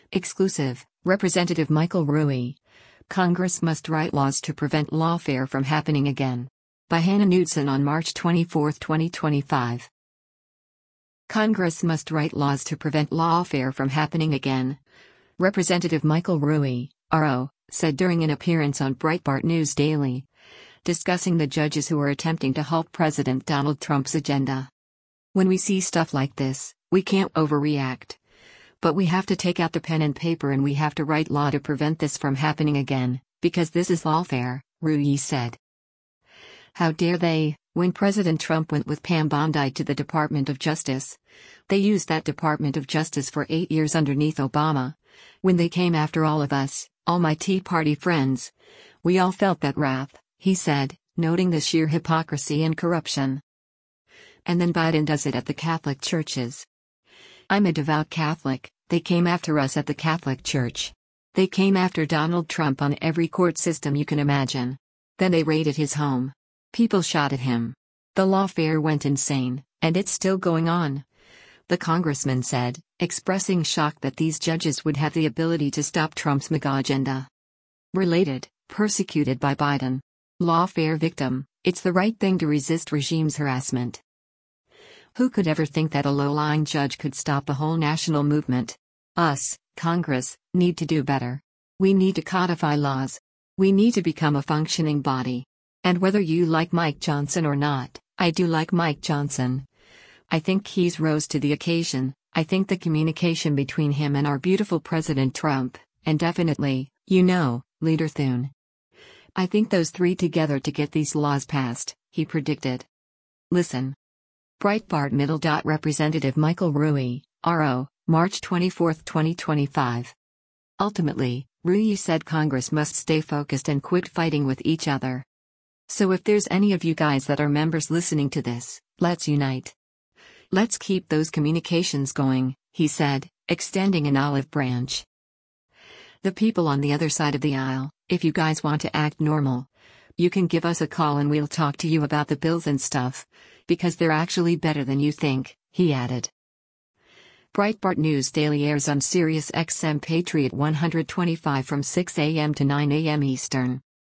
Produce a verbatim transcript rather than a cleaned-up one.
Exclusive, Representative Michael Rui. Congress must write laws to prevent lawfare from happening again. By Hannah Knudsen on March twenty-fourth, twenty twenty-five. Congress must write laws to prevent lawfare from happening again. Representative Michael Rui, R O, said during an appearance on Breitbart News Daily, discussing the judges who are attempting to halt President Donald Trump's agenda. When we see stuff like this, we can't overreact. But we have to take out the pen and paper and we have to write law to prevent this from happening again, because this is lawfare, Rui said. How dare they? When President Trump went with Pam Bondi to the Department of Justice, they used that Department of Justice for eight years underneath Obama. When they came after all of us, all my Tea Party friends, we all felt that wrath, he said, noting the sheer hypocrisy and corruption. And then Biden does it at the Catholic churches. I'm a devout Catholic. They came after us at the Catholic Church. They came after Donald Trump on every court system you can imagine. Then they raided his home. People shot at him. The lawfare went insane, and it's still going on. The congressman said, expressing shock that these judges would have the ability to stop Trump's MAGA agenda. Related, persecuted by Biden. Lawfare victim, it's the right thing to resist regime's harassment. Who could ever think that a low-lying judge could stop a whole national movement? Us, Congress, need to do better. We need to codify laws. We need to become a functioning body. And whether you like Mike Johnson or not, I do like Mike Johnson. I think he's rose to the occasion. I think the communication between him and our beautiful President Trump, and definitely, you know, Leader Thune. I think those three together to get these laws passed, he predicted. Listen. Breitbart Middle. Representative Michael Rui, R O, March twenty-fourth, twenty twenty-five. Ultimately, Rui said Congress must stay focused and quit fighting with each other. So if there's any of you guys that are members listening to this, let's unite. Let's keep those communications going, he said, extending an olive branch. The people on the other side of the aisle, if you guys want to act normal, you can give us a call and we'll talk to you about the bills and stuff, because they're actually better than you think, he added. Breitbart News Daily airs on Sirius X M Patriot one twenty-five from six a m to nine a m Eastern.